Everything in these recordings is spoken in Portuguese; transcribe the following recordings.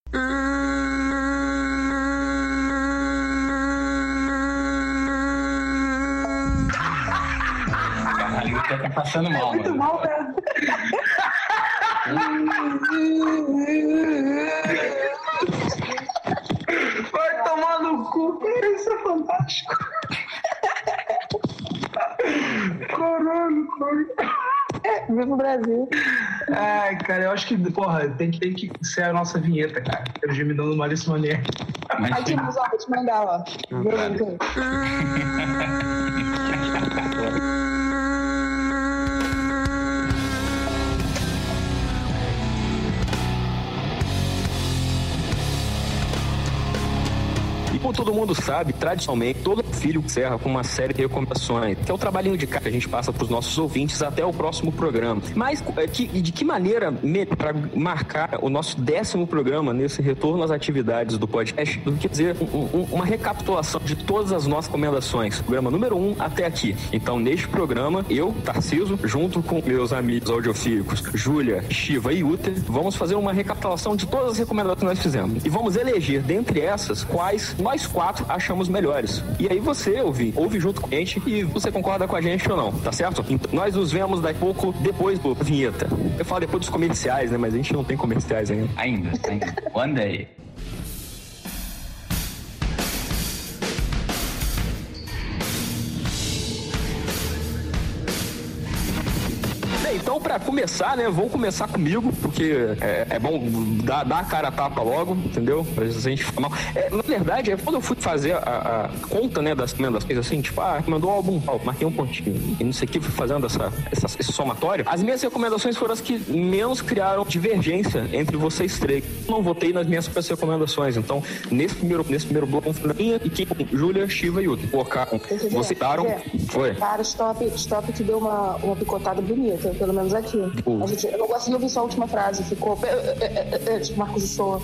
Caralho, tá passando mal, muito mano. mal, né? Vai tomar no cu. Isso é fantástico. Caralho. Viva o Brasil. Ai, cara, eu acho que, porra, tem que ser a nossa vinheta, cara. Eu já me dando malíssima maneira. Aqui, mas ó, vou te mandar, ó. Como todo mundo sabe, tradicionalmente, todo filho encerra com uma série de recomendações, que é o trabalhinho de casa que a gente passa para os nossos ouvintes até o próximo programa. Mas de que maneira, para marcar o nosso 10º programa nesse retorno às atividades do podcast, quer dizer, uma recapitulação de todas as nossas recomendações, programa número 1 até aqui. Então, neste programa, eu, Tarciso, junto com meus amigos audiofílicos, Júlia, Shiva e Uter, vamos fazer uma recapitulação de todas as recomendações que nós fizemos. E vamos eleger, dentre essas, quais nós 4 achamos melhores. E aí você, ouve junto com a gente e você concorda com a gente ou não, tá certo? Então, nós nos vemos daqui a pouco, depois da vinheta. Eu falo depois dos comerciais, né? Mas a gente não tem comerciais ainda. Ainda. One day. Então, pra começar, né, vamos começar comigo, porque é bom dar a cara a tapa logo, entendeu? Pra gente ficar mal. Na verdade, quando eu fui fazer a conta, né, das recomendações, assim, tipo, mandou um álbum, marquei um pontinho, e não sei o que, fui fazendo esse somatório, as minhas recomendações foram as que menos criaram divergência entre vocês três. Eu não votei nas minhas recomendações, então, nesse primeiro bloco, minha e quem? Júlia, Shiva e Yuta. Vocês citaram, foi. Cara, Stop que deu uma picotada bonita, pelo menos aqui. Eu não consegui ouvir só a última frase, ficou tipo Marcos de Soa.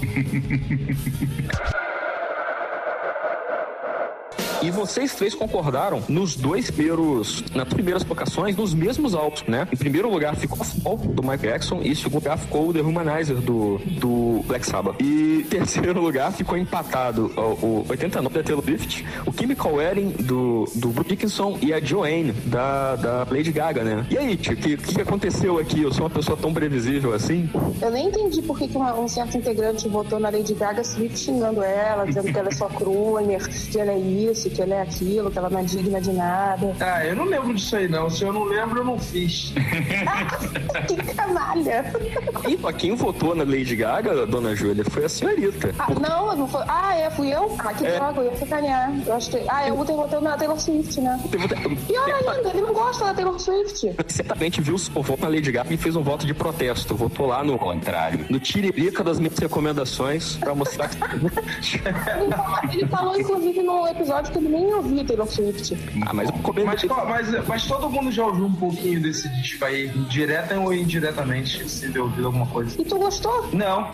E vocês três concordaram nas primeiras colocações, nos mesmos álbuns, né? Em primeiro lugar ficou Fall, do Michael Jackson, e em segundo lugar ficou o The Humanizer, do Black Sabbath. E em terceiro lugar ficou empatado o 89 da Taylor Swift, o Chemical Wedding, do Bruce Dickinson, e a Joanne, da Lady Gaga, né? E aí, tio, o que aconteceu aqui? Eu sou uma pessoa tão previsível assim? Eu nem entendi por que um certo integrante votou na Lady Gaga, Swift xingando ela, dizendo que ela é só crooner, que ela é isso, que ela é aquilo, que ela não é digna de nada. Eu não lembro disso aí, não. Se eu não lembro, eu não fiz. Que canalha! E quem votou na Lady Gaga, dona Júlia, foi a senhorita. Não foi. Fui eu? Que droga, eu ia sacanear. Eu acho que. Eu votei na Taylor Swift, né? Pior ainda, ele não gosta da Taylor Swift. Certamente viu o voto na Lady Gaga e fez um voto de protesto. Votou lá no contrário. No tiririca das minhas recomendações pra mostrar que... Ele falou, inclusive, no episódio que ele nem ouvia Taylor Swift. Mas todo mundo já ouviu um pouquinho desse disco aí, direta ou indiretamente, se deu ouvido alguma coisa. E tu gostou? Não.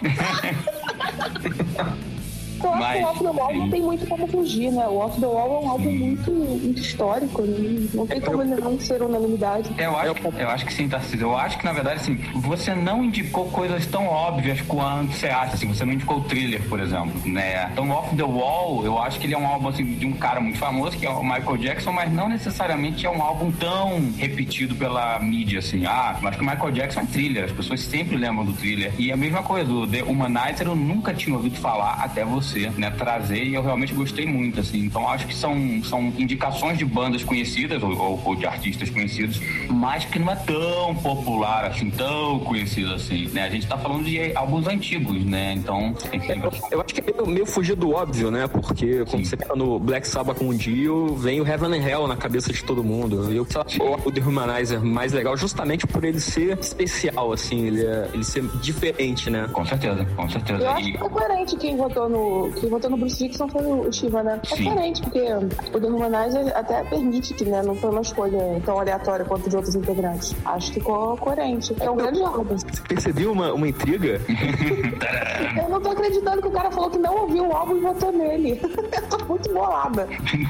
Eu acho que o Off the Wall não tem muito como fugir, né? O Off the Wall é um álbum muito histórico, né? Não tem como ele não ser unanimidade. Eu acho que sim, Tarcísio. Eu acho que, na verdade, assim, você não indicou coisas tão óbvias quanto você acha, assim, você não indicou o Thriller, por exemplo, né? Então, Off the Wall, eu acho que ele é um álbum, assim, de um cara muito famoso, que é o Michael Jackson, mas não necessariamente é um álbum tão repetido pela mídia, assim. Acho que o Michael Jackson é Thriller, as pessoas sempre lembram do Thriller. E a mesma coisa, o The Humanizer eu nunca tinha ouvido falar até você, né, trazer, e eu realmente gostei muito, assim. Então acho que são indicações de bandas conhecidas ou de artistas conhecidos, mas que não é tão popular, assim, tão conhecido assim, né? A gente tá falando de álbuns antigos, né? Então tem que lembrar. Eu acho que é meio fugir do óbvio, né? Porque quando você pega no Black Sabbath com o Dio, vem o Heaven and Hell na cabeça de todo mundo. Eu acho o The Humanizer mais legal justamente por ele ser especial, assim, ele ser diferente, né? Com certeza. Eu acho que é coerente quem votou no Bruce Dickinson foi o Shiva, né? É diferente, porque o The Humanizer até permite que, né, não foi uma escolha tão aleatória quanto de outros integrantes. Acho que ficou coerente. É um grande álbum. Você percebeu uma intriga? Eu não tô acreditando que o cara falou que não ouviu o álbum e votou nele. Eu tô muito bolada.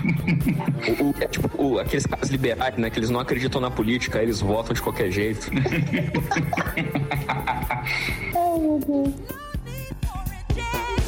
Aqueles caras liberais, né? Que eles não acreditam na política, eles votam de qualquer jeito. Ai, meu Deus.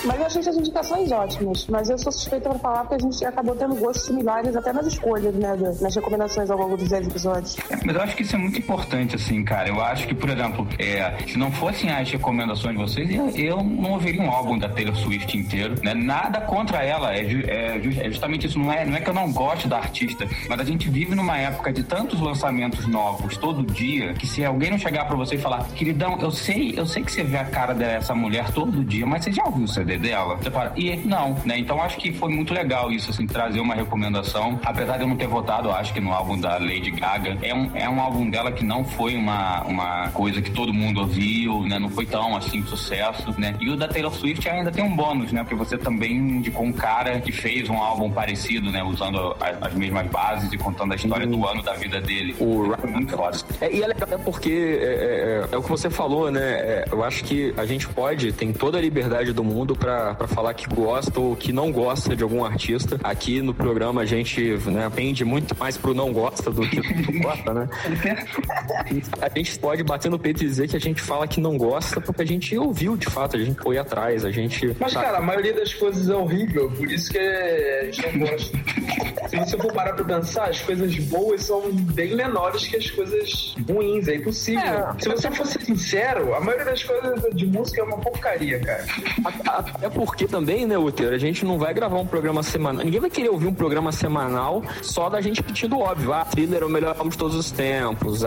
Mas eu achei essas indicações ótimas. Mas eu sou suspeita pra falar porque a gente acabou tendo gostos similares até nas escolhas, né? Nas recomendações ao longo dos 10 episódios. Mas eu acho que isso é muito importante, assim, cara. Eu acho que, por exemplo, se não fossem as recomendações de vocês, eu não ouviria um álbum da Taylor Swift inteiro, né? Nada contra ela. É justamente isso. Não é que eu não gosto da artista, mas a gente vive numa época de tantos lançamentos novos todo dia, que se alguém não chegar pra você e falar, queridão, eu sei que você vê a cara dessa mulher todo dia, mas você já ouviu o CD dela? Você fala, não, né? Então acho que foi muito legal isso, assim, trazer uma recomendação, apesar de eu não ter votado, acho que no álbum da Lady Gaga, é um álbum dela que não foi uma coisa que todo mundo ouviu, né? Não foi tão, assim, sucesso, né? E o da Taylor Swift ainda tem um bônus, né? Porque você também indicou um cara que fez um álbum parecido, né? Usando as mesmas bases e contando a história do ano da vida dele. Foi muito foda. E é legal porque é o que você falou, né? Eu acho que a gente tem toda a liberdade do mundo pra falar que gosta ou que não gosta de algum artista. Aqui no programa a gente, né, pende muito mais pro não gosta do que pro gosta, né? A gente pode bater no peito e dizer que a gente fala que não gosta porque a gente ouviu de fato, a gente foi atrás, a gente... Mas, cara, a maioria das coisas é horrível, por isso que a gente não gosta. Se você for parar pra pensar, as coisas boas são bem menores que as coisas ruins, é impossível. Se você fosse sincero, a maioria das coisas de música é uma porcaria, cara. Até porque também, né, Uter, a gente não vai gravar um programa semanal. Ninguém vai querer ouvir um programa semanal só da gente pedindo óbvio. Thriller é o melhor álbum de todos os tempos.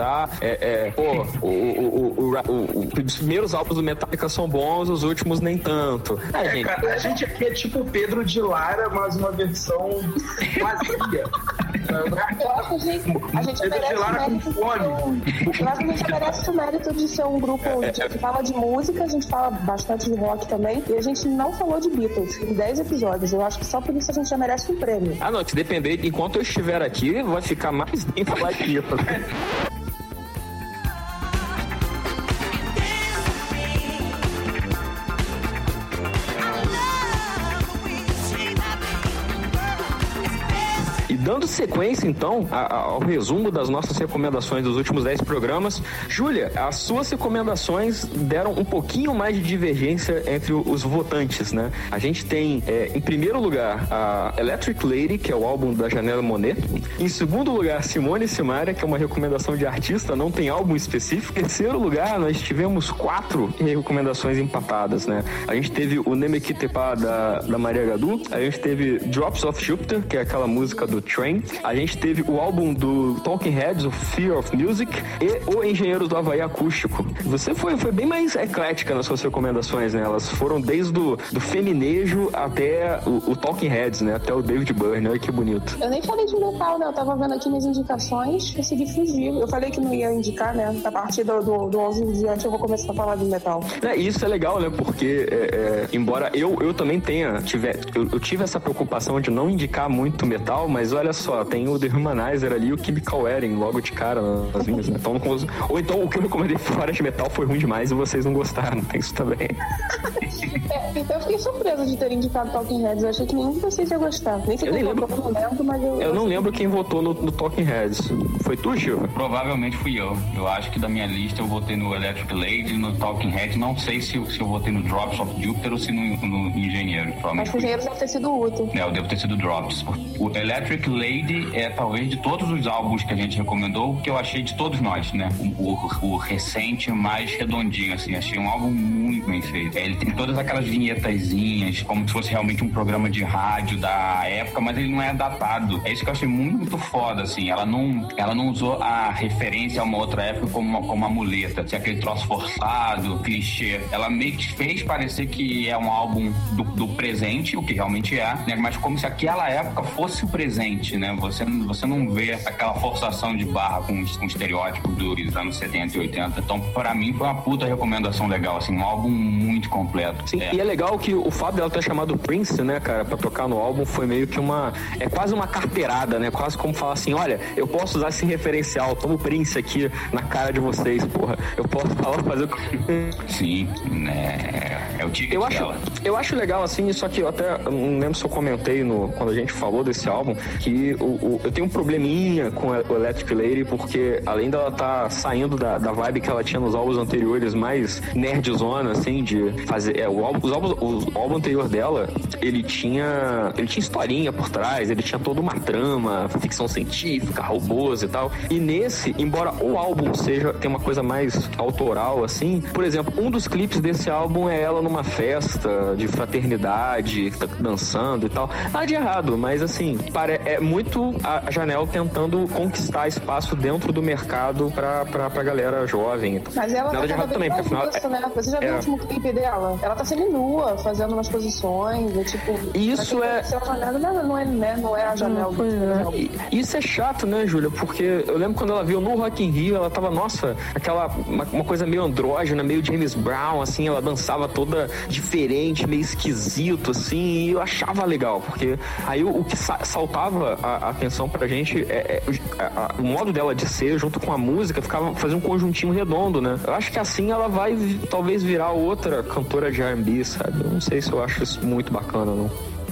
Os primeiros álbuns do Metallica são bons, os últimos nem tanto. Cara, a gente aqui é tipo Pedro de Lara, mas uma versão vazia. Eu acho que a gente merece o mérito de ser um grupo que fala de música, a gente fala bastante de rock também, e a gente não falou de Beatles em 10 episódios. Eu acho que só por isso a gente já merece um prêmio. Não, se depender, enquanto eu estiver aqui, vai ficar mais bem falar de Beatles. Dando sequência, então, ao resumo das nossas recomendações dos últimos 10 programas, Júlia, as suas recomendações deram um pouquinho mais de divergência entre os votantes, né? A gente tem, em primeiro lugar, a Electric Lady, que é o álbum da Janelle Monáe. Em segundo lugar, Simone e Simaria, que é uma recomendação de artista, não tem álbum específico. Em terceiro lugar, nós tivemos 4 recomendações empatadas, né? A gente teve o Nemekitepa da Maria Gadu, a gente teve Drops of Jupiter, que é aquela música do Train. A gente teve o álbum do Talking Heads, o Fear of Music, e o Engenheiros do Havaí Acústico. Você foi bem mais eclética nas suas recomendações, né? Elas foram desde do feminejo até o Talking Heads, né? Até o David Byrne. Olha que bonito. Eu nem falei de metal, né? Eu tava vendo aqui minhas indicações, consegui fugir. Eu falei que não ia indicar, né? A partir do 11 em diante eu vou começar a falar de metal. Isso é legal, né? Porque, embora eu também eu tive essa preocupação de não indicar muito metal, mas olha só, tem o The Humanizer ali e o Chemical Wedding logo de cara nas minhas, né? Ou então o que eu recomendei fora de metal foi ruim demais e vocês não gostaram, tem isso também. Eu fiquei surpresa de ter indicado Talking Heads, eu achei que nenhum de vocês ia gostar. Nem sei quem votou, eu não lembro, mas eu não lembro quem votou no Talking Heads. Foi tu, Gil? Provavelmente fui eu. Eu acho que da minha lista eu votei no Electric Lady, no Talking Heads, não sei se eu votei no Drops of Jupiter ou se no Engenheiro. Mas o Engenheiro deve ter sido o Uto. Eu devo ter sido Drops. O Electric Lady é talvez de todos os álbuns que a gente recomendou, o que eu achei de todos nós, né? O recente mais redondinho, assim. Achei um álbum muito bem feito. Ele tem todas aquelas vinhetazinhas, como se fosse realmente um programa de rádio da época, mas ele não é datado. É isso que eu achei muito foda, assim. Ela não usou a referência a uma outra época como uma muleta, assim, aquele troço forçado, clichê. Ela meio que fez parecer que é um álbum do presente, o que realmente é, né? Mas como se aquela época fosse o presente, né? Você não vê aquela forçação de barra com estereótipos dos anos 70 e 80. Então, pra mim, foi uma puta recomendação legal, assim, um álbum muito completo. Sim, e é legal que o fato dela ter chamado Prince, né, cara, pra tocar no álbum foi meio que é quase uma carteirada, né? Quase como falar assim, olha, eu posso usar esse referencial, toma o Prince aqui na cara de vocês, porra. Eu posso fazer o... Sim, né? É o ticket eu dela. Eu acho legal, assim, só que eu até não lembro se eu comentei quando a gente falou desse álbum, que eu tenho um probleminha com o Electric Lady, porque além dela tá saindo da vibe que ela tinha nos álbuns anteriores, mais nerdzona, assim, de fazer... o álbum anterior dela, ele tinha historinha por trás, ele tinha toda uma trama, ficção científica, robôs e tal. E nesse, embora o álbum tem uma coisa mais autoral, assim, por exemplo, um dos clipes desse álbum é ela numa festa de fraternidade, que tá dançando e tal. Nada de errado, mas assim, é muito a Janelle tentando conquistar espaço dentro do mercado pra galera jovem. Mas ela nada de errado também, porque afinal... né? Você já viu o último clipe dela? Ela tá seminua, fazendo umas posições, tipo... Isso é... Não é a Janelle. Isso é chato, né, Júlia? Porque eu lembro quando ela viu no Rock in Rio, ela tava, nossa, uma coisa meio andrógena, meio James Brown, assim, ela dançava toda diferente, meio esquisito, assim, e eu achava legal, porque aí o que saltava a atenção pra gente o modo dela de ser, junto com a música, fazia um conjuntinho redondo, né? Eu acho que assim ela vai talvez virar outra cantora de R&B, sabe? Eu não sei se eu acho isso muito bacana, não.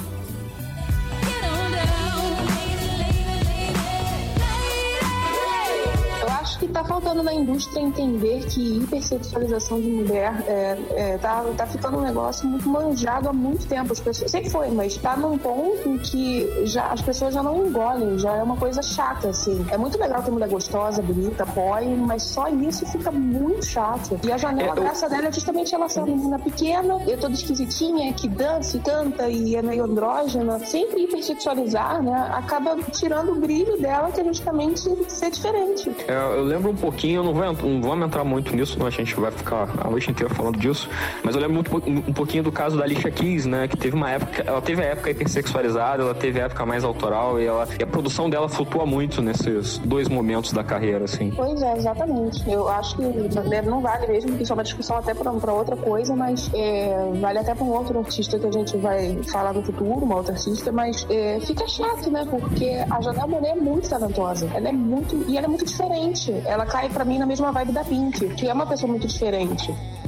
Que tá faltando na indústria entender que hipersexualização de mulher tá ficando um negócio muito manjado há muito tempo. As pessoas, sempre foi, mas tá num ponto em que as pessoas já não engolem, já é uma coisa chata, assim. É muito legal ter mulher gostosa, bonita, apoie, mas só isso fica muito chato. E a Janelle, a graça dela é justamente ela ser uma menina pequena, toda esquisitinha, que dança e canta e é meio andrógena. Sempre hipersexualizar, né, acaba tirando o brilho dela, que é justamente ser diferente. Eu lembro um pouquinho, não vamos entrar muito nisso, senão a gente vai ficar a noite inteira falando disso, mas eu lembro um pouquinho do caso da Alicia Keys, né, que teve uma época, ela teve a época hipersexualizada, ela teve a época mais autoral e a produção dela flutua muito nesses dois momentos da carreira, assim. Pois é, exatamente. Eu acho que não vale mesmo, porque isso é uma discussão até pra outra coisa, mas vale até pra um outro artista que a gente vai falar no futuro, uma outra artista, mas fica chato, né, porque a Janelle Monáe é muito talentosa, ela é muito diferente. Ela cai pra mim na mesma vibe da Pink, que é uma pessoa muito diferente.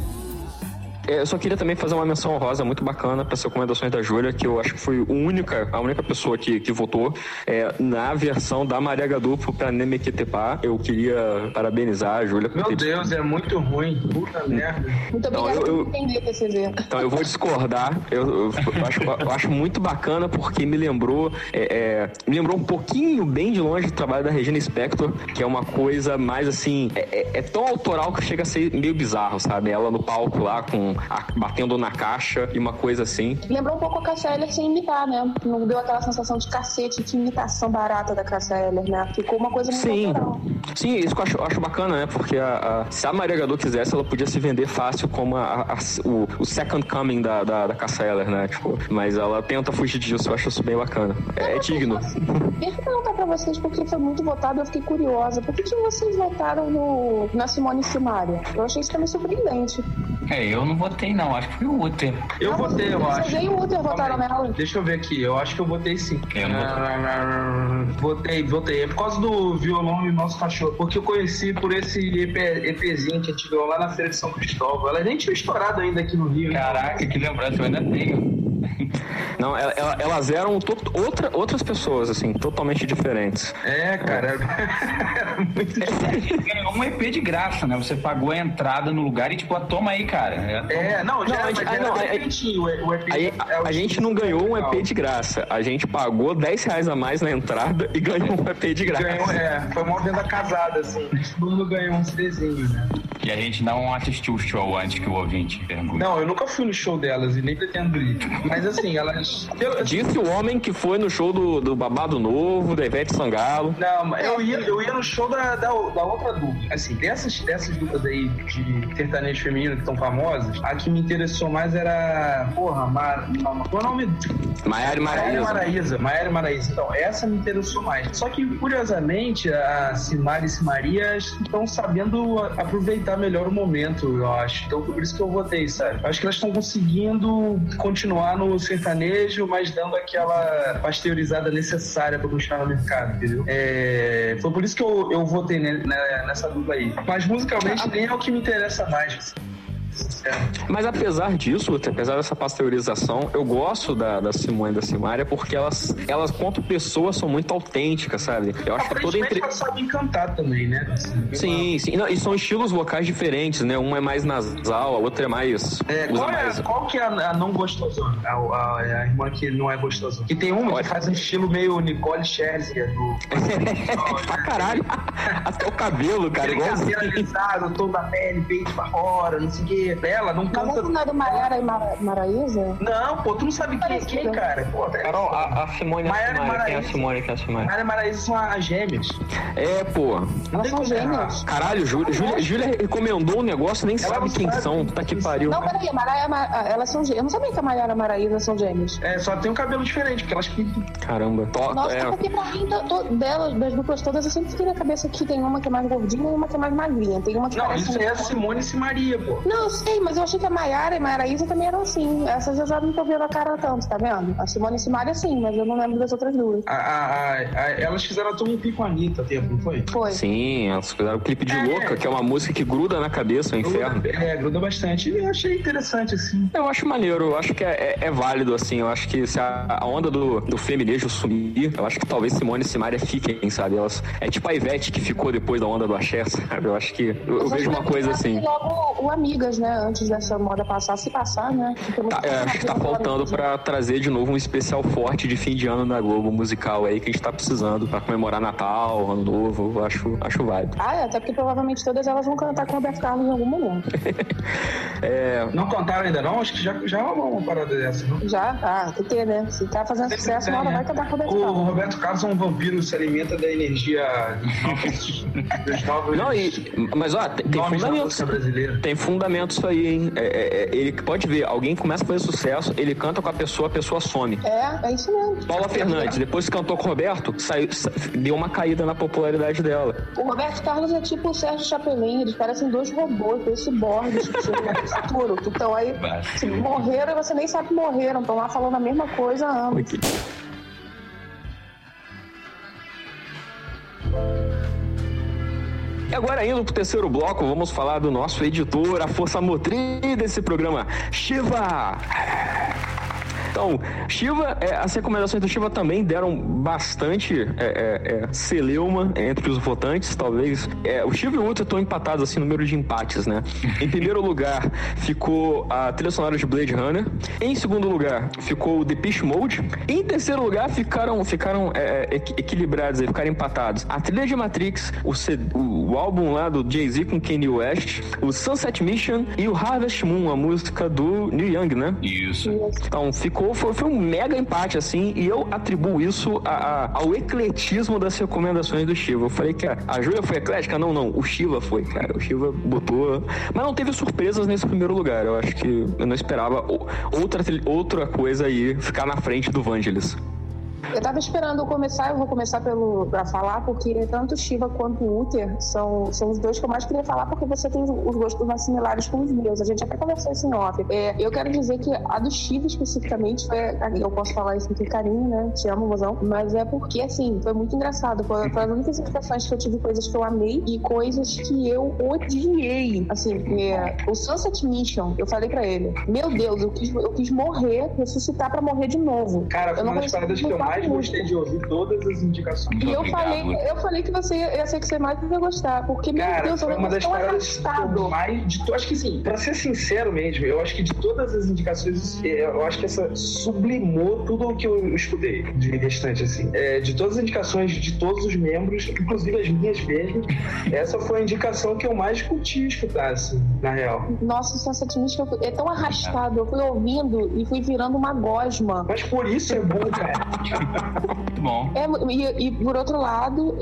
Eu só queria também fazer uma menção honrosa muito bacana para as recomendações da Júlia, que eu acho que foi a única pessoa que votou na versão da Maria Gadu para Nemequetepá. Eu queria parabenizar a Júlia. Meu Deus, é muito ruim. Puta merda. Muito obrigada por entender, PCZ. Então eu vou discordar. Eu acho muito bacana porque me lembrou um pouquinho bem de longe do trabalho da Regina Spektor, que é uma coisa mais assim, é tão autoral que chega a ser meio bizarro, sabe? Ela no palco lá batendo na caixa e uma coisa assim. Lembrou um pouco a Cássia Eller sem imitar, né? Não deu aquela sensação de cacete, de imitação barata da Cássia Eller, né? Ficou uma coisa muito natural. Sim, isso que eu acho bacana, né? Porque se a Maria Gadu quisesse, ela podia se vender fácil como o second coming da Cássia Eller, né? Tipo, mas ela tenta fugir disso, eu acho isso bem bacana. É digno. Deixa eu perguntar pra vocês, porque foi muito votado, eu fiquei curiosa. Por que vocês votaram na Simone e Simaria? Eu achei isso também surpreendente. Eu não votei, não. Acho que foi o Uther. Eu votei, eu acho. Vocês e o Uther votaram nela? Deixa eu ver aqui. Eu acho que eu votei sim. Eu não Votei. É por causa do Violão e Nosso Cachorro. Porque eu conheci por esse EPzinho que a gente viu lá na Feira de São Cristóvão. Ela nem tinha estourado ainda aqui no Rio. Caraca, que lembrança. Eu ainda tenho. Não, elas eram outras pessoas, assim, totalmente diferentes. Cara. Era muito diferente. Você ganhou um EP de graça, né? Você pagou a entrada no lugar e, tipo, toma aí, cara. A gente não ganhou um EP de graça. A gente pagou R$10 a mais na entrada e ganhou um EP de graça. Foi uma venda casada, assim. Todo mundo ganhou um CDzinho, né? E a gente não assistiu o show antes que o ouvinte pergunte. Não, eu nunca fui no show delas e nem pretendo ir. Mas assim, elas... Disse o homem que foi no show do Babado Novo, da Ivete Sangalo. Não, eu ia no show da outra dupla. Assim, dessas duplas aí de sertanejo feminino que estão famosas, a que me interessou mais era... qual é o nome? Maiara e Maraíza. Então, essa me interessou mais. Só que, curiosamente, a Simaria e Simaria estão sabendo aproveitar melhor o momento, eu acho. Então, por isso que eu votei, sabe? Acho que elas estão conseguindo continuar no sertanejo, mas dando aquela pasteurizada necessária para continuar no mercado, entendeu? Foi por isso que eu votei nessa dupla aí. Mas musicalmente nem é o que me interessa mais. sincero. Mas apesar disso, apesar dessa pasteurização, eu gosto da Simone e da Simaria porque elas quanto pessoas, são muito autênticas, sabe? Eu acho que toda elas sabem cantar também, né? Sim. Não, e são estilos vocais diferentes, né? Um é mais nasal, a outra é mais... Qual que é a não gostosona? A irmã que não é gostosona. Que tem uma que faz um estilo meio Nicole Scherzinger. Pra caralho. Até o cabelo, cara. Cabelo alisado, o tom da pele, peito pra fora, não sei o que. Ela não canta... Mas não é do Maiara e Maraísa? Não, pô, tu não sabe quem, cara. Pô, Carol, a Simone e a Simaria. Quem é a Simone e quem é a Simaria? Maiara e Maraísa são as gêmeas. Pô. Elas são gêmeas. Caralho, Júlia recomendou um negócio, nem sabe quem são. Tá que pariu. Não, peraí, elas são gêmeas. Eu não sabia que a Maiara e a Maraísa são gêmeas. Só tem um cabelo diferente, porque elas pintam. Caramba. Nossa, porque pra mim, das duplas todas, eu sempre fiquei na cabeça que tem uma que é mais gordinha e uma que é mais magrinha. Tem uma que não, isso é a Simone e Simaria, pô. Não, eu sei, mas eu achei que a Maiara e a Maraísa também eram assim. Essas eu já não tô vendo a cara tanto, tá vendo? A Simone e Simaria sim, mas eu não lembro das outras duas. Elas fizeram todo um clipe com a Anitta, tempo, não foi? Foi. Sim, elas fizeram o clipe de Louca, que é uma música que gruda na cabeça, o inferno. Gruda bastante. E eu achei interessante, assim. Eu acho maneiro, eu acho que é válido, assim. Eu acho que se a onda do feminismo sumir, eu acho que talvez Simone e Simaria fiquem, sabe? Elas, é tipo a Ivete que ficou depois da onda do axé, sabe? Eu acho que eu vejo uma coisa assim. Logo o Amigas, né? Antes dessa moda se passar, né? Acho que tá faltando pra trazer de novo um especial forte de fim de ano na Globo musical aí que a gente tá precisando pra comemorar Natal, Ano Novo. Eu acho válido. Até porque provavelmente todas elas vão cantar com o Roberto Carlos em algum momento. Não cantaram ainda não? Acho que já rolou uma parada dessa, não? Já, tem que ter, né? Se tá fazendo sucesso, uma hora vai cantar com o Roberto Carlos. O Roberto Carlos é um vampiro, se alimenta da energia dos novos. Não, mas tem fundamentos. Tem fundamentos isso aí, hein? Ele pode ver, alguém começa a fazer sucesso, ele canta com a pessoa some. É isso mesmo. Paula Fernandes, depois que cantou com o Roberto, deu uma caída na popularidade dela. O Roberto Carlos é tipo o Sérgio Chapelin, eles parecem dois robôs, dois ciborgues que futuro. Então aí, se morreram, você nem sabe que morreram, estão lá falando a mesma coisa há anos. Okay. E agora, indo pro terceiro bloco, vamos falar do nosso editor, a força motriz desse programa, Shiva! Então, Shiva, as recomendações do Shiva também deram bastante celeuma entre os votantes, talvez. O Shiva e o Ultra estão empatados, assim, no número de empates, né? Em primeiro lugar, ficou a trilha sonora de Blade Runner. Em segundo lugar, ficou o Depeche Mode. Em terceiro lugar, ficaram equilibrados, ficaram empatados. A trilha de Matrix, o álbum lá do Jay-Z com Kanye West, o Sunset Mission e o Harvest Moon, a música do Neil Young, né? Isso. Então, foi um mega empate, assim, e eu atribuo isso ao ecletismo das recomendações do Shiva. Eu falei que a Júlia foi eclética? Não, o Shiva foi, cara. O Shiva botou... Mas não teve surpresas nesse primeiro lugar. Eu acho que eu não esperava outra coisa aí ficar na frente do Vangelis. Eu tava esperando começar, eu vou começar pra falar, porque tanto o Shiva quanto o Uther são os dois que eu mais queria falar, porque você tem os gostos mais similares com os meus. A gente até conversou isso em off. Eu quero dizer que a do Shiva especificamente, eu posso falar isso com carinho, né? Te amo, mozão. Mas é porque, assim, foi muito engraçado. Foi as únicas indicações que eu tive, coisas que eu amei e coisas que eu odiei. Assim, o Sunset Mission, eu falei pra ele, meu Deus, eu quis morrer, ressuscitar pra morrer de novo. Cara, foi uma das paradas que eu mais gostei de ouvir todas as indicações. E eu falei que você ia ser que você mais ia gostar, porque, meu Deus, foi uma das paradas mais... acho que sim, pra ser sincero mesmo, eu acho que de todas as indicações, eu acho que essa sublimou tudo o que eu escutei de restante, assim. De todas as indicações de todos os membros, inclusive as minhas mesmo, essa foi a indicação que eu mais curti escutar, assim, na real. Nossa, o Sunset Mission é tão arrastado, eu fui ouvindo e fui virando uma gosma. Mas por isso é bom, cara. Muito bom. E por outro lado,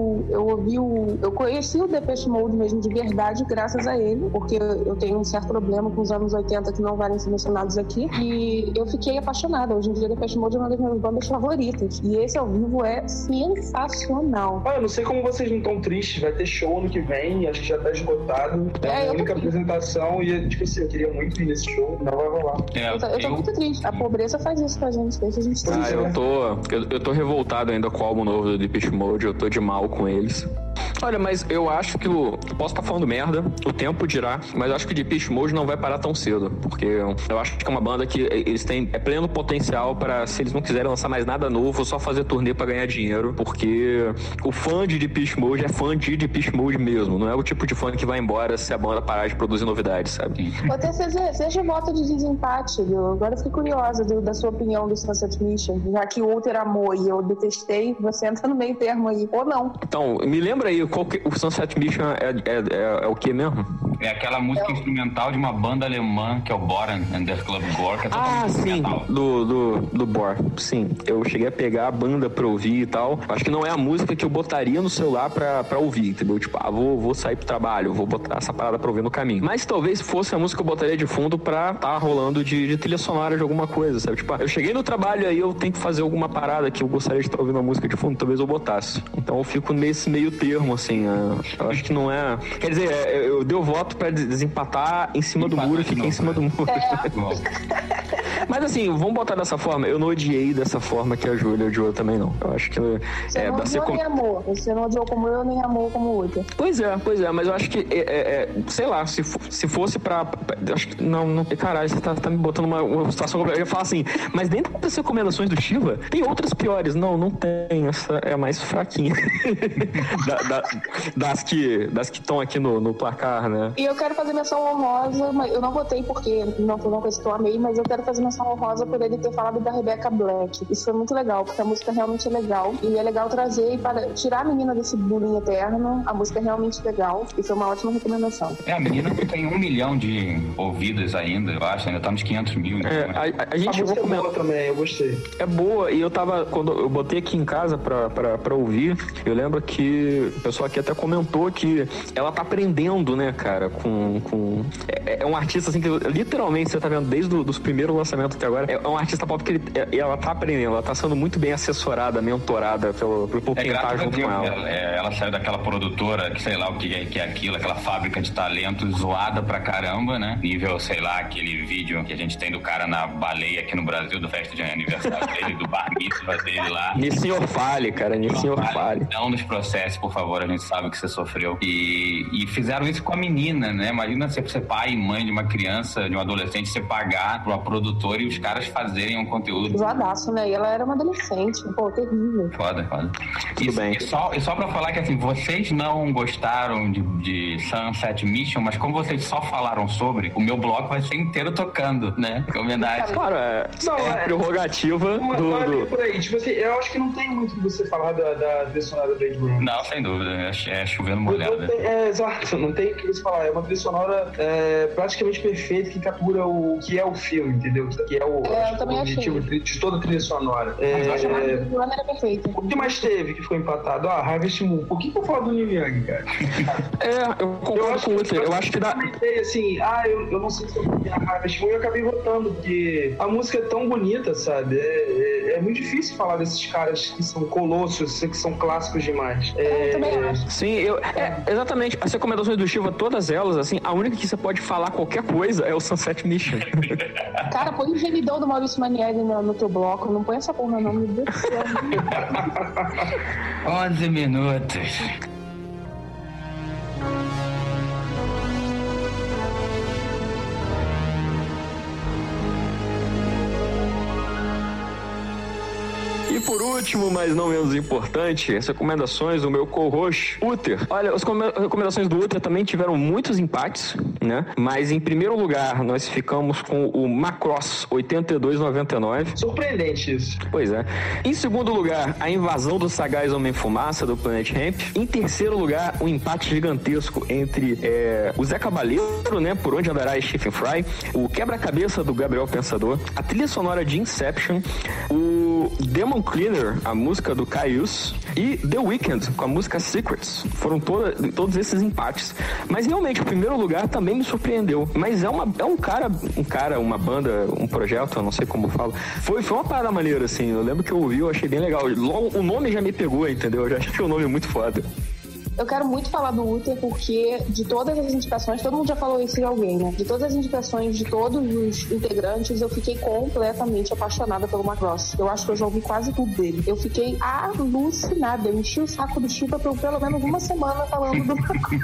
eu conheci o Depeche Mode mesmo de verdade graças a ele, porque eu tenho um certo problema com os anos 80 que não valem ser mencionados aqui, e eu fiquei apaixonada. Hoje em dia, Depeche Mode é uma das minhas bandas favoritas, e esse ao vivo é sensacional. Eu não sei como vocês não estão tristes, vai ter show ano que vem, acho que já tá esgotado, é a única apresentação, e tipo assim, eu queria muito ir nesse show, não vai rolar. Eu tô muito triste, a pobreza faz isso com a gente, deixa a gente triste. Eu tô revoltado ainda com o álbum novo do Depeche Mode, eu tô de mal com eles. Olha, mas eu acho que eu posso estar falando merda, o tempo dirá, mas eu acho que o Depeche Mode não vai parar tão cedo, porque eu acho que é uma banda que eles têm pleno potencial para, se eles não quiserem lançar mais nada novo, só fazer turnê para ganhar dinheiro, porque o fã de Depeche Mode é fã de Depeche Mode mesmo, não é o tipo de fã que vai embora se a banda parar de produzir novidades, sabe? Ô, TCZ, seja voto de desempate, viu? Agora eu fiquei curiosa da sua opinião do Sunset Mission, já que o Ultra amou e eu detestei, você entra no meio termo aí, ou não. Então, me lembra aí, o Sunset Mission é o que mesmo? É aquela música instrumental de uma banda alemã, que é o Boran and the Club Gore, que é totalmente instrumental. Do Bor. Sim, eu cheguei a pegar a banda pra ouvir e tal. Acho que não é a música que eu botaria no celular pra ouvir, entendeu? Tipo, vou sair pro trabalho, vou botar essa parada pra ouvir no caminho. Mas talvez fosse a música que eu botaria de fundo pra tá rolando de trilha sonora de alguma coisa, sabe? Tipo, eu cheguei no trabalho aí, eu tenho que fazer alguma parada que eu gostaria de estar ouvindo a música de fundo, talvez eu botasse. Então eu fico nesse meio termo, assim. Eu acho que não é... Quer dizer, eu dei o voto pra desempatar em cima do muro e fiquei em cima do muro. Mas assim, vamos botar dessa forma. Eu não odiei dessa forma que a Júlia odiou também, não. Eu acho que... Você não odiou nem amor. Você não odiou como eu, nem amor como outra. Pois é. Mas eu acho que, sei lá, se fosse pra... Acho que, não, caralho, você tá me botando uma situação... Eu ia falar assim, mas dentro das recomendações do Shiva, tem outras piores. Não tem. Essa é a mais fraquinha. das que estão aqui no placar, né? E eu quero fazer menção honrosa, mas eu não votei porque não foi uma coisa que eu amei, mas eu quero fazer menção honrosa por ele ter falado da Rebecca Black. Isso foi muito legal, porque a música realmente é legal. E é legal trazer para tirar a menina desse bullying eterno. A música é realmente legal. E foi uma ótima recomendação. A menina tem 1 milhão de ouvidas ainda, eu acho. Ainda tá nos 500 mil. A gente música é boa também, eu gostei. É boa, e quando eu botei aqui em casa pra ouvir, eu lembro que o pessoal aqui até comentou que ela tá aprendendo, né, cara, é um artista assim que literalmente você tá vendo desde os primeiros lançamentos até agora, é um artista pop que ela tá aprendendo, ela tá sendo muito bem assessorada, mentorada por quem tá junto com ela. Ela saiu daquela produtora que sei lá o que é aquilo, aquela fábrica de talento zoada pra caramba, né? Nível, sei lá, aquele vídeo que a gente tem do cara na baleia aqui no Brasil, do festa de aniversário dele, do bar mitzvah dele lá. Nissinho Fale, cara, Nissinho Fale. Não nos processe, por favor, a gente sabe o que você sofreu. E fizeram isso com a menina, né? Imagina você ser pai e mãe de uma criança, de um adolescente, você pagar pra uma produtora e os caras fazerem um conteúdo. Zoadaço, né? E ela era uma adolescente. Pô, terrível. Foda. Tudo bem. E só pra falar que, assim, vocês não gostaram de Sunset Mission, mas como vocês só falaram sobre, o meu bloco vai ser inteiro tocando, né? Que homenagem. Claro, prerrogativa do... Por aí. Tipo assim, eu acho que não tem muito o que você falar da trilha sonora da Blade Runner. Não, sem dúvida. É chovendo molhado. Exato. Não tem o que você falar. É uma trilha sonora praticamente perfeita que captura o que é o filme, entendeu? Que é o objetivo de toda a trilha sonora. Era perfeita. O que mais teve que ficou empatado? Harvest Moon. Por que eu falo do Neil Young, cara? Eu concordo com você. Eu acho que dá... assim, eu não sei se eu votei a Harvest Moon e eu acabei votando, porque a música é tão bonita, sabe? É muito difícil falar desses caras que são colossos, que são clássicos demais. Eu também acho. Sim, exatamente. As recomendações do Shiva, todas elas, assim, a única que você pode falar qualquer coisa é o Sunset Mission. Cara, põe o gemidão do Maurício Manieri no teu bloco. Não põe essa porra não, meu Deus do céu. 11 minutos. E por último, mas não menos importante, as recomendações do meu co-host, Uther. Olha, as recomendações do Uther também tiveram muitos empates, né? Mas em primeiro lugar, nós ficamos com o Macross 8299. Surpreendente isso. Pois é. Em segundo lugar, a invasão do sagaz Homem-Fumaça do Planet Hemp. Em terceiro lugar, um empate gigantesco entre o Zé Cabaleiro, né? Por Onde Andará Stephen Fry, o Quebra-Cabeça do Gabriel Pensador, a trilha sonora de Inception, o Demon Cleaner, a música do Caius, e The Weeknd, com a música Secrets. Foram todos esses empates. Mas realmente, o primeiro lugar também me surpreendeu. Mas é um cara, uma banda, um projeto, eu não sei como eu falo. Foi uma parada maneira, assim. Eu lembro que eu ouvi, eu achei bem legal. Logo, o nome já me pegou, entendeu? Eu já achei o nome muito foda. Eu quero muito falar do Uther porque de todas as indicações, todo mundo já falou isso de alguém, né? De todas as indicações de todos os integrantes, eu fiquei completamente apaixonada pelo Macross. Eu acho que eu já ouvi quase tudo dele. Eu fiquei alucinada. Eu enchi o saco do Chiba por pelo menos uma semana falando do Macross.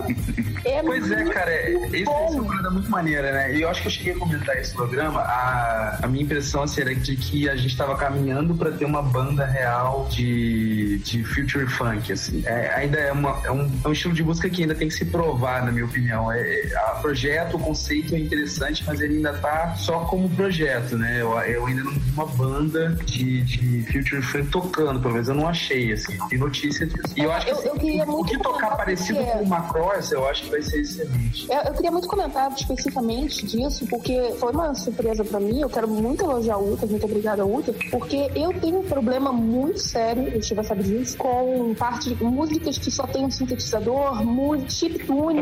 Pois é, cara. Essa é uma parada muito maneira, né? E eu acho que eu cheguei a comentar esse programa. A minha impressão assim, era de que a gente estava caminhando para ter uma banda real de future funk, assim. Ainda é um estilo de música que ainda tem que se provar, na minha opinião. O projeto, o conceito é interessante, mas ele ainda tá só como projeto, né? Eu ainda não vi uma banda de future funk tocando, pelo menos eu não achei, assim. Tem notícia disso. E eu acho que o que tocar parecido com o Macross, eu acho que vai ser excelente. Eu queria muito comentar especificamente disso, porque foi uma surpresa pra mim. Eu quero muito elogiar o Uther, muito obrigada, Uther, porque eu tenho um problema muito sério, o Chiba sabe disso, com parte de músicas que só tem um sintetizador, chiptune.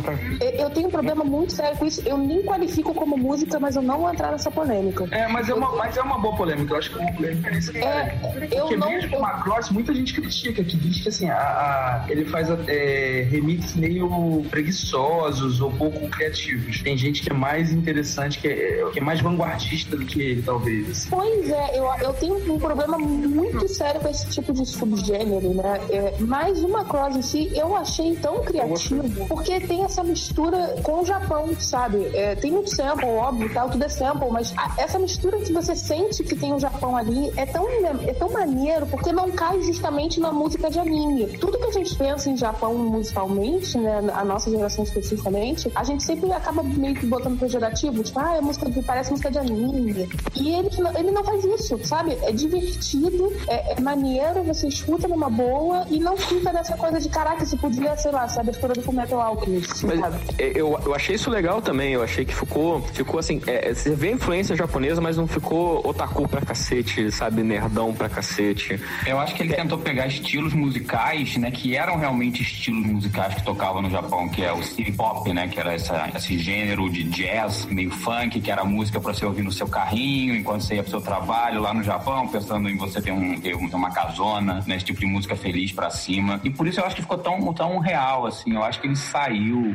Eu tenho um problema muito sério com isso. Eu nem qualifico como música, mas eu não vou entrar nessa polêmica. Mas é uma boa polêmica. Eu acho que é uma polêmica nesse cara. Porque mesmo o Macross, muita gente critica, que diz que assim, ele faz remix meio preguiçosos ou pouco criativos. Tem gente que é mais interessante, que é mais vanguardista do que ele, talvez. Assim. Pois é, eu tenho um problema muito sério com esse tipo de subgênero, né? Mas o Macross em si, eu achei tão criativo, porque tem essa mistura com o Japão, sabe? Tem muito sample, óbvio, tal, tudo é sample, mas essa mistura que você sente que tem o Japão ali é tão maneiro, porque não cai justamente na música de anime. Tudo que a gente pensa em Japão musicalmente, né, a nossa geração especificamente, a gente sempre acaba meio que botando pejorativo, tipo, parece música de anime. E ele não faz isso, sabe? É divertido, é maneiro, você escuta numa boa e não fica nessa coisa de caraca, se podia, sei lá, ser a abertura do Fullmetal Alchemist. Eu achei isso legal também, eu achei que ficou assim, você vê a influência japonesa, mas não ficou otaku pra cacete, sabe, nerdão pra cacete. Eu acho que ele tentou pegar estilos musicais, né, que eram realmente estilos musicais que tocavam no Japão, que é o city pop, né, que era esse gênero de jazz, meio funk, que era música pra você ouvir no seu carrinho, enquanto você ia pro seu trabalho lá no Japão, pensando em você ter uma casona, né, esse tipo de música feliz pra cima. E por isso eu acho que ficou tão real, assim. Eu acho que ele saiu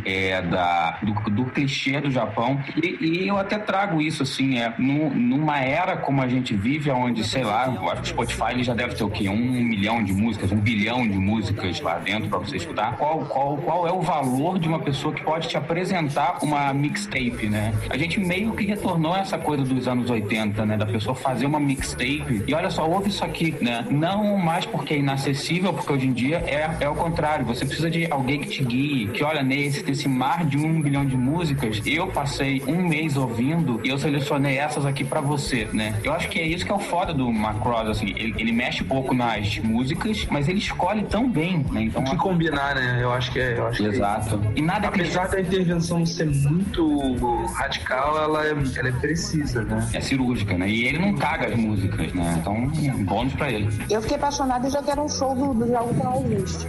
do clichê do Japão. E eu até trago isso, assim, numa era como a gente vive, onde, sei lá, eu acho que o Spotify ele já deve ter o quê? 1 milhão de músicas, 1 bilhão de músicas lá dentro pra você escutar. Qual é o valor de uma pessoa que pode te apresentar uma mixtape, né? A gente meio que retornou essa coisa dos anos 80, né? Da pessoa fazer uma mixtape e olha só, ouve isso aqui, né? Não mais porque é inacessível, porque hoje em dia é o contrário. Você precisa de alguém que te guie, que olha nesse mar de 1 bilhão de músicas, eu passei um mês ouvindo e eu selecionei essas aqui pra você, né? Eu acho que é isso que é o foda do Macross, assim, ele mexe pouco nas músicas, mas ele escolhe tão bem, né? Então, o que combinar, né? Eu acho que é. Exato. E nada apesar da intervenção ser muito radical, ela é precisa, né? É cirúrgica, né? E ele não caga as músicas, né? Então, bônus pra ele. Eu fiquei apaixonada e já quero um show do Jogo Canal Augusto.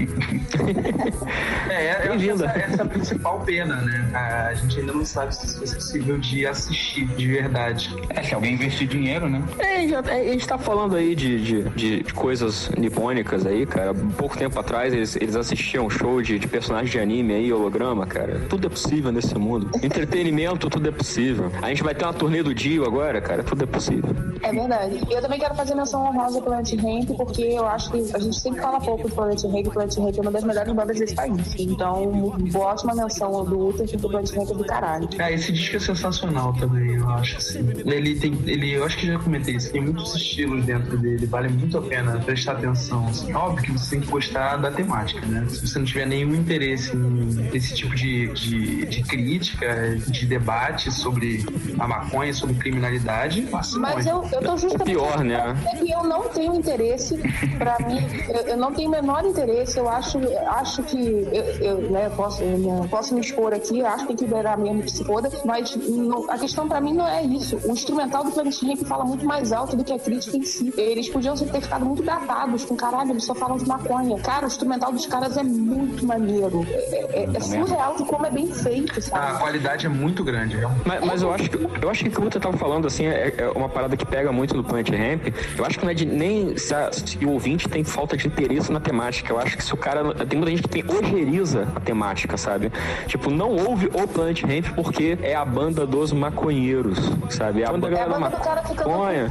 Essa é a principal pena, né? A gente ainda não sabe se isso é possível de assistir de verdade. Se alguém investir dinheiro, né? A gente tá falando aí de coisas nipônicas aí, cara. Pouco tempo atrás eles assistiam um show de personagens de anime aí, holograma, cara. Tudo é possível nesse mundo. Entretenimento, tudo é possível. A gente vai ter uma turnê do Dio agora, cara. Tudo é possível. É verdade. Eu também quero fazer menção honrosa pro Planet Hemp, porque eu acho que a gente sempre fala pouco do Planet Hemp. O Planet Hemp é uma das melhores bandas desse país. Então, boa ótima menção do Uther, que o Planet Hemp é do caralho. Esse disco é sensacional também, eu acho, assim. Eu acho que já comentei isso, tem muitos estilos dentro dele, vale muito a pena prestar atenção, assim. Óbvio que você tem que gostar da temática, né? Se você não tiver nenhum interesse nesse tipo de crítica, de debate sobre a maconha, sobre criminalidade, passa. Mas eu tô justamente... pior, né? É que eu não tenho interesse, pra mim, eu não tenho o menor interesse, eu acho que eu posso me expor aqui, eu acho que tem que liberar mesmo que se foda, mas a questão pra mim não é isso. O instrumental do Planet Hemp fala muito mais alto do que a crítica em si. Eles podiam ter ficado muito datados com caralho, eles só falam de maconha. Cara, o instrumental dos caras é muito maneiro. É surreal de como é bem feito, sabe? A qualidade é muito grande. Mas eu acho que o que você tava falando, assim, é uma parada que pega muito no Planet Hemp. Eu acho que não é nem se o ouvinte tem falta de interesse na temática. Eu acho que se o cara tem muita gente que tem ojeriza a temática, sabe? Tipo, não ouve o Planet Hemp porque é a banda dos maconheiros, sabe? É a banda da maconha.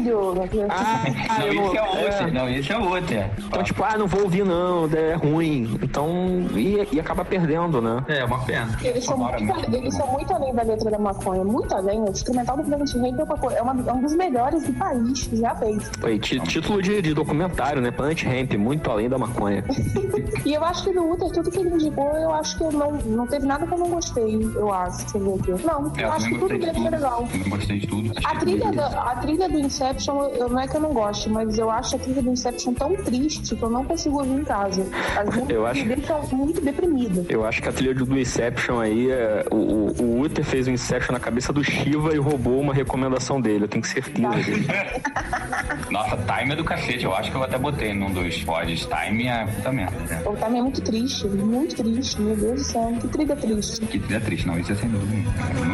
Esse é outro. Então, tipo, não vou ouvir não, é ruim. Então, e acaba perdendo, né? É uma pena. Eles são muito além da letra da maconha, muito além. O instrumental do Planet Hemp é um dos melhores do país que já fez. Foi título de documentário, né? Planet Hemp, muito além da maconha. E eu acho que do Uther, tudo que ele indicou, eu acho que não teve nada que eu não gostei, eu acho. Deixa eu ver aqui. Não, eu acho que tudo dele foi legal. Eu não gostei de tudo. A trilha do Inception, não é que eu não goste, mas eu acho a trilha do Inception tão triste que eu não consigo ouvir em casa. As músicas dele são muito deprimidas. Eu acho que a trilha do Inception aí, o Uther fez o Inception na cabeça do Shiva e roubou uma recomendação dele, eu tenho certeza disso. Nossa, Time é do cacete, eu acho que eu até botei num dos pods. Time é puta merda. O Time é muito triste, meu Deus do céu, que trilha triste. Que trilha triste, não, isso é sem dúvida.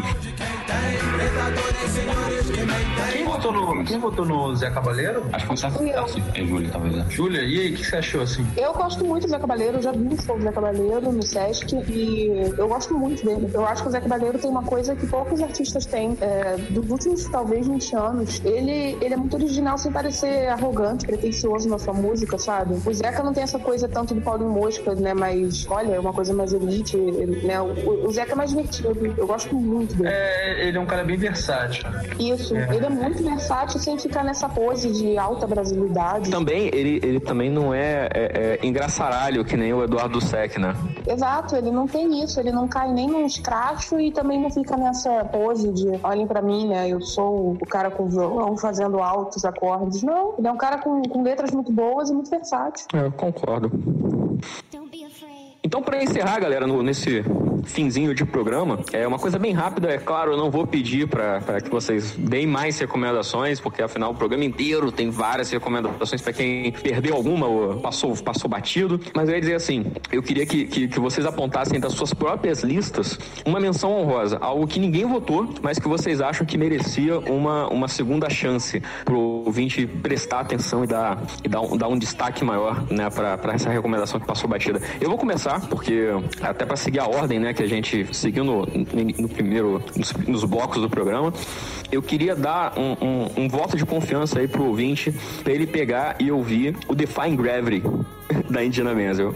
Quem votou no Zé Cabaleiro? Acho que foi é Júlia, talvez. Né? Júlia, e aí, o que você achou assim? Eu gosto muito do Zé Cabaleiro, eu já vi o show do Zé Cabaleiro no Sesc e eu gosto muito dele. Eu acho que o Zé Cabaleiro tem uma coisa que poucos artistas têm. Dos últimos, talvez, 20 anos, ele é muito original sem parecer arrogante, pretencioso na sua música, sabe? O Zeca não tem essa coisa tanto do Paulinho Mosca, né? Mas, olha, é uma coisa mais elite, né? O Zeca é mais divertido. Eu gosto muito dele. Ele é um cara bem versátil. Isso, ele é muito versátil sem ficar nessa pose de alta brasilidade. Também, ele também não é engraçaralho, que nem o Eduardo Sec, né? Exato, ele não tem isso, ele não cai nem num escracho e também não fica nessa pose de olhem pra mim, né? Eu sou o cara com violão fazendo altos acordes. Não, ele é um cara com letras muito boas e muito versátil. Eu concordo. Então, para encerrar, galera, nesse finzinho de programa, uma coisa bem rápida, é claro, eu não vou pedir para que vocês deem mais recomendações, porque afinal o programa inteiro tem várias recomendações para quem perdeu alguma ou passou batido, mas eu ia dizer assim, eu queria que vocês apontassem das suas próprias listas uma menção honrosa, algo que ninguém votou, mas que vocês acham que merecia uma segunda chance pro ouvinte prestar atenção e dar um destaque maior, né, para essa recomendação que passou batida. Eu vou começar, porque até para seguir a ordem, né, que a gente seguiu no primeiro, nos blocos do programa, eu queria dar um voto de confiança aí pro ouvinte, para ele pegar e ouvir o Defying Gravity da Idina Menzel.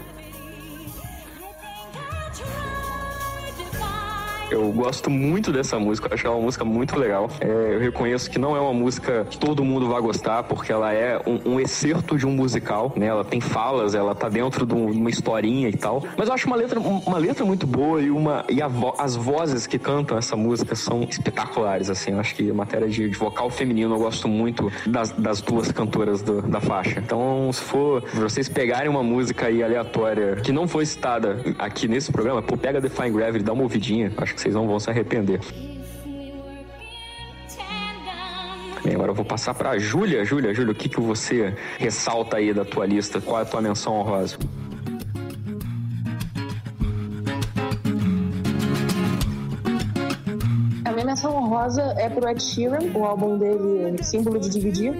Eu gosto muito dessa música, acho ela uma música muito legal. Eu reconheço que não é uma música que todo mundo vai gostar, porque ela é um excerto de um musical, né? Ela tem falas, ela tá dentro de uma historinha e tal. Mas eu acho uma letra muito boa as vozes que cantam essa música são espetaculares, assim. Eu acho que a matéria de vocal feminino eu gosto muito das duas cantoras da faixa. Então, se vocês pegarem uma música aí aleatória que não foi citada aqui nesse programa, pega Defying Gravity, dá uma ouvidinha. Acho que vocês não vão se arrepender. Bem, agora eu vou passar para Júlia. Júlia, o que você ressalta aí da tua lista? Qual é a tua menção honrosa? A minha menção honrosa é pro Ed Sheeran, o álbum dele, Símbolo de Dividir.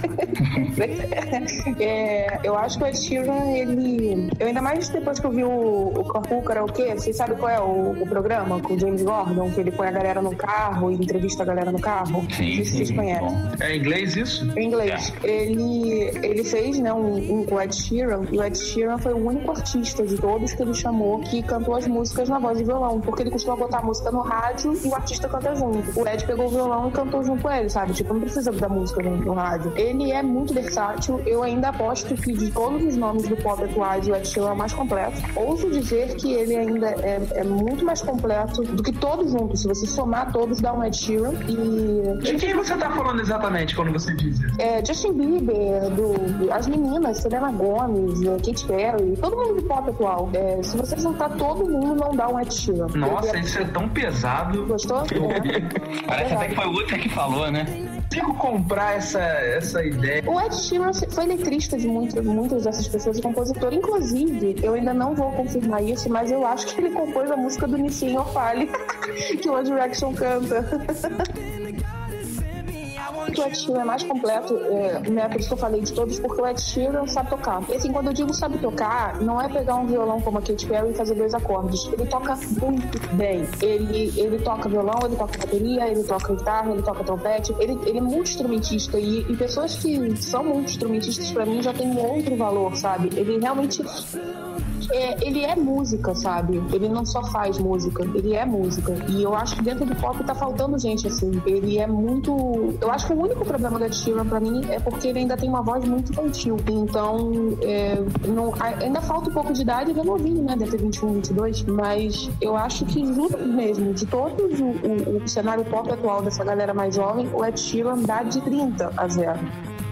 Eu acho que o Ed Sheeran, eu ainda mais depois que eu vi o Carpool Karaokê, vocês sabem qual é o programa com o James Gordon, que ele põe a galera no carro e entrevista a galera no carro? Sim, vocês conhecem. É em inglês isso? Em inglês. Ele fez, né, um com o Ed Sheeran, e o Ed Sheeran foi o único artista de todos que ele chamou que cantou as músicas na voz de violão, porque ele costuma botar a música no rádio e o artista canta junto. O Ed pegou o violão e cantou junto com ele, sabe? Tipo, não precisa da música no rádio. Ele é muito versátil. Eu ainda aposto que de todos os nomes do pop atuais, o Ed Sheeran é o mais completo. Ouso dizer que ele ainda é muito mais completo do que todos juntos. Se você somar todos, dá um Ed Sheeran. De quem você tá falando exatamente quando você diz isso? Justin Bieber, as meninas, Selena Gomez, Katy Perry, todo mundo do pop atual. Se você juntar todo mundo, não dá um Ed Sheeran. Nossa, isso é tão pesado. Gostou? Parece até que foi o outro que falou, né? Consigo comprar essa ideia. O Ed Sheeran foi letrista de muitas dessas pessoas e compositor. Inclusive, eu ainda não vou confirmar isso, mas eu acho que ele compôs a música do Nissin Ofali, que o One Direction canta. que o Ed Sheeran é mais completo, né? Por isso que eu falei de todos, porque o Ed Sheeran sabe tocar. E assim, quando eu digo sabe tocar, não é pegar um violão como a Katy Perry e fazer 2 acordes. Ele toca muito bem. Ele toca violão, ele toca bateria, ele toca guitarra, ele toca trompete. Ele é multi-instrumentista e pessoas que são multi-instrumentistas, pra mim, já tem um outro valor, sabe? Ele realmente... ele é música, sabe? Ele não só faz música, ele é música. E eu acho que dentro do pop tá faltando gente assim. Ele é muito... Eu acho que o único problema do Ed Sheeran pra mim é porque ele ainda tem uma voz muito infantil. Então, ainda falta um pouco de idade, ele é novinho, né? Deve ter 21, 22. Mas eu acho que, juro mesmo, de todos o cenário pop atual dessa galera mais jovem, o Ed Sheeran dá de 30-0.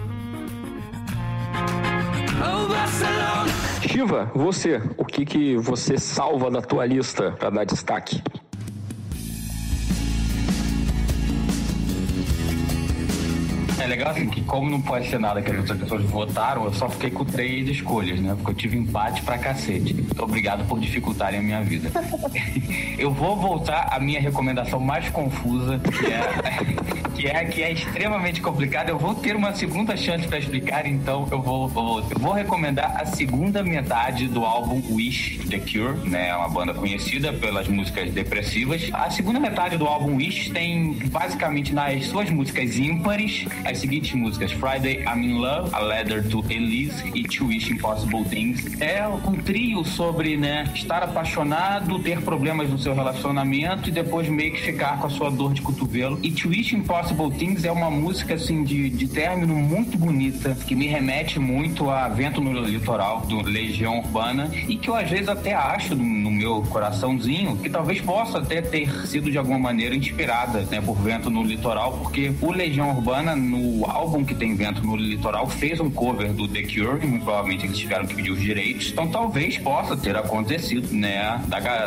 Shiva, você, o que você salva da tua lista para dar destaque? É legal assim que, como não pode ser nada que as outras pessoas votaram, eu só fiquei com 3 escolhas, né? Porque eu tive empate pra cacete. Muito obrigado por dificultarem a minha vida. Eu vou voltar à minha recomendação mais confusa, que é extremamente complicada. Eu vou ter uma segunda chance pra explicar, então eu vou recomendar a segunda metade do álbum Wish, The Cure, né? É uma banda conhecida pelas músicas depressivas. A segunda metade do álbum Wish tem, basicamente, nas suas músicas ímpares, as seguintes músicas: Friday, I'm in Love, A Letter to Elise e To Wish Impossible Things. É um trio sobre, né, estar apaixonado, ter problemas no seu relacionamento e depois meio que ficar com a sua dor de cotovelo. E To Wish Impossible Things é uma música, assim, de término muito bonita, que me remete muito a Vento no Litoral, do Legião Urbana, e que eu às vezes até acho, no meu coraçãozinho, que talvez possa até ter sido de alguma maneira inspirada, né, por Vento no Litoral, porque o Legião Urbana, no álbum que tem Vento no Litoral, fez um cover do The Cure, e muito provavelmente eles tiveram que pedir os direitos, então talvez possa ter acontecido, né,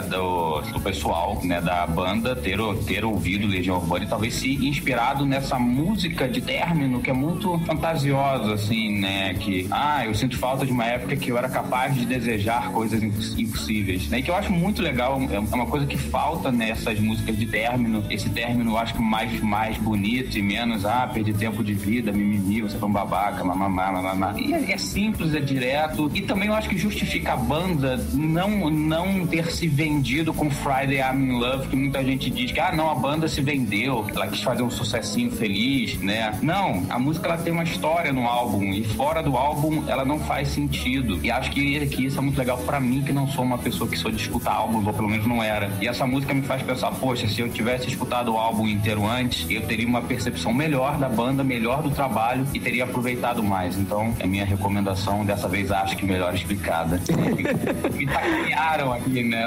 do pessoal, né, da banda ter ouvido Legião Urbana e talvez se inspirado nessa música de término que é muito fantasiosa, assim, né, que, eu sinto falta de uma época que eu era capaz de desejar coisas impossíveis, né, e que eu acho muito legal, é uma coisa que falta nessas músicas de término, esse término eu acho que mais bonito e menos, perdi tempo de vida, mimimi, você foi um babaca, mamamá. E é simples, é direto, e também eu acho que justifica a banda não ter se vendido com Friday I'm in Love, que muita gente diz que, não, a banda se vendeu, ela quis fazer um sucessinho feliz, né? Não, a música ela tem uma história no álbum, e fora do álbum ela não faz sentido, e acho que isso é muito legal pra mim, que não sou uma pessoa que sou de escutar álbuns, ou pelo menos não era, e essa música me faz pensar, poxa, se eu tivesse escutado o álbum inteiro antes, eu teria uma percepção melhor da banda, melhor do trabalho e teria aproveitado mais. Então, é minha recomendação, dessa vez acho que melhor explicada. Me taquearam aqui, né?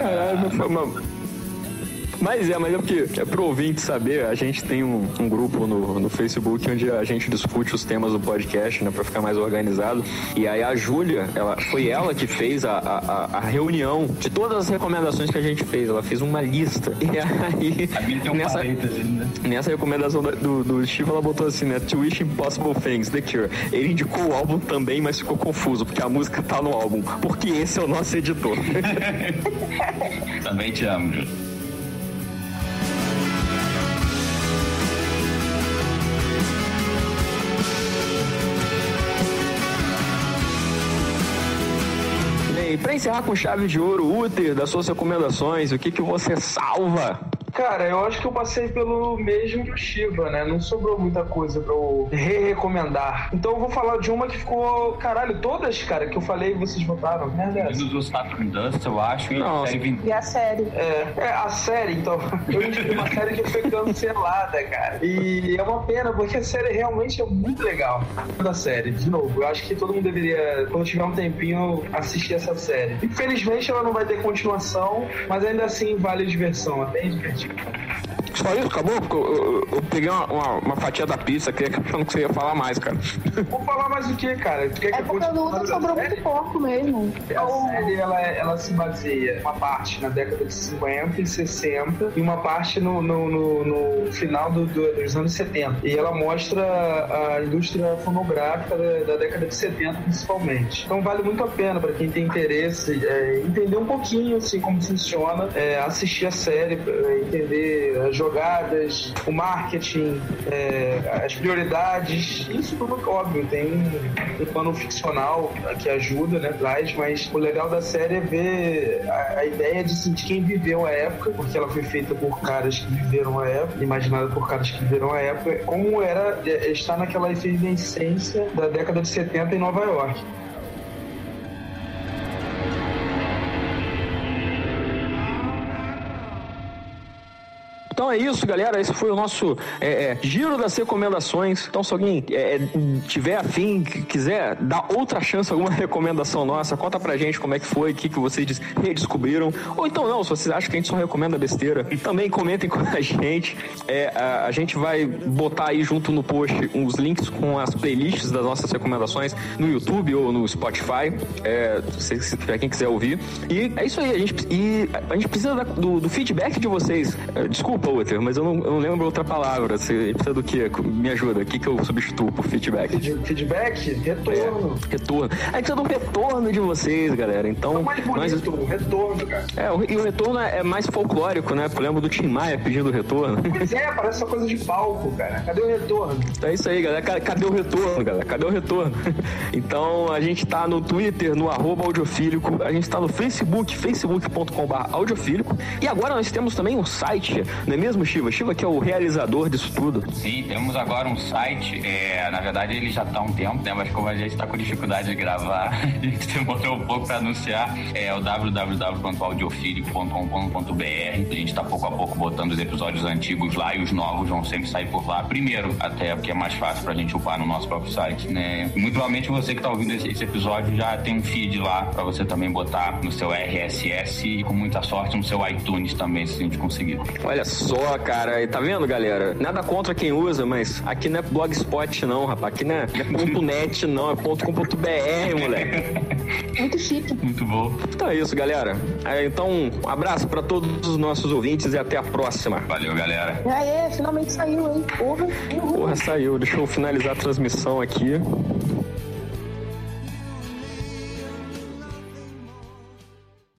Mas é porque, pro ouvinte saber, a gente tem um grupo no Facebook onde a gente discute os temas do podcast, né, pra ficar mais organizado. E aí a Júlia, foi ela que fez a reunião de todas as recomendações que a gente fez. Ela fez uma lista. E aí, nessa recomendação do Steve, ela botou assim, né, To Wish Impossible Things, The Cure. Ele indicou o álbum também, mas ficou confuso, porque a música tá no álbum. Porque esse é o nosso editor. Também te amo, Júlia. E pra encerrar com chave de ouro, Uter, das suas recomendações, o que você salva? Cara, eu acho que eu passei pelo mesmo que o Shiva, né? Não sobrou muita coisa pra eu recomendar. Então eu vou falar de uma que ficou... Caralho, todas, cara, que eu falei, vocês votaram. Do Saturn Dust, eu acho. E a série. A série, então. Eu indiquei uma série que foi cancelada, cara. E é uma pena, porque a série realmente é muito legal. Da série, de novo. Eu acho que todo mundo deveria, quando tiver um tempinho, assistir essa série. Infelizmente, ela não vai ter continuação, mas ainda assim vale a diversão. É bem divertido. Só isso? Acabou? Eu peguei uma fatia da pizza, achando que você ia falar mais, cara. Vou falar mais o que, cara? Porque a luta sobrou muito pouco mesmo. A série, ela se baseia uma parte na década de 50 e 60 e uma parte no final dos anos 70. E ela mostra a indústria fonográfica da década de 70, principalmente. Então vale muito a pena para quem tem interesse entender um pouquinho assim como funciona, assistir a série, entender a jogadas, o marketing, as prioridades, isso tudo óbvio, tem um plano ficcional que ajuda, né, traz, mas o legal da série é ver a ideia de quem viveu a época, porque ela foi feita por caras que viveram a época, imaginada por caras que viveram a época, como era estar naquela efervescência da década de 70 em Nova York. Então é isso, galera. Esse foi o nosso giro das recomendações. Então, se alguém tiver afim, quiser dar outra chance, alguma recomendação nossa, conta pra gente como é que foi, o que vocês redescobriram. Ou então não, se vocês acham que a gente só recomenda besteira, também comentem com a gente. A gente vai botar aí junto no post uns links com as playlists das nossas recomendações no YouTube ou no Spotify, pra quem quiser ouvir. E é isso aí, a gente precisa do feedback de vocês. Desculpa, Walter, mas eu não lembro outra palavra. Você precisa do quê? Me ajuda. O que eu substituo por feedback? Feedback? Retorno. Retorno. A gente precisa do retorno de vocês, galera. Então, é mais bonito, o retorno, cara. E o retorno é mais folclórico, né? Eu lembro do Tim Maia pedindo retorno. Pois parece uma coisa de palco, cara. Cadê o retorno? É isso aí, galera. Cadê o retorno, galera? Cadê o retorno? Então, a gente tá no Twitter, no @audiofílico. A gente tá no Facebook, facebook.com/audiofílico. E agora nós temos também um site, não é mesmo, Shiva? Shiva que é o realizador disso tudo. Sim, temos agora um site. Na verdade, ele já tá há um tempo, né? Mas como a gente tá com dificuldade de gravar, a gente demorou um pouco pra anunciar. É o www.audiofílico.com.br. A gente tá pouco a pouco botando os episódios antigos lá e os novos vão sempre sair por lá. Primeiro, até porque é mais fácil pra gente upar no nosso próprio site, né? E muito provavelmente você que tá ouvindo esse episódio já tem um feed lá pra você também botar no seu RSS e com muita sorte no seu iTunes também, se a gente conseguir. Olha só, cara, e tá vendo, galera? Nada contra quem usa, mas aqui não é blogspot não, rapaz, aqui não é .net não, é .com.br, moleque. Muito chique. Muito bom. Então é isso, galera. Então, um abraço pra todos os nossos ouvintes e até a próxima. Valeu, galera. Finalmente saiu, hein? Porra, saiu. Deixa eu finalizar a transmissão aqui.